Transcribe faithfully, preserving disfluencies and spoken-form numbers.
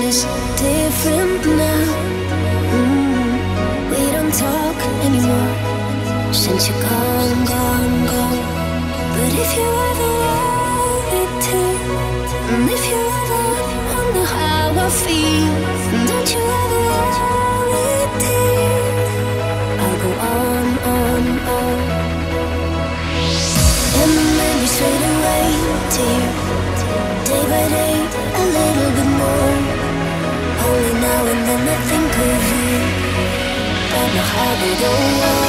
is different now. mm. We don't talk anymore since you're gone, gone, gone. But if you ever want me to, and if you ever wonder how I feel, don't you ever worry, dear. I'll go on, on, on. And the memories fade away, dear. Day by day, a little bit more. Only now and then I think of you. Don't know how they don't want.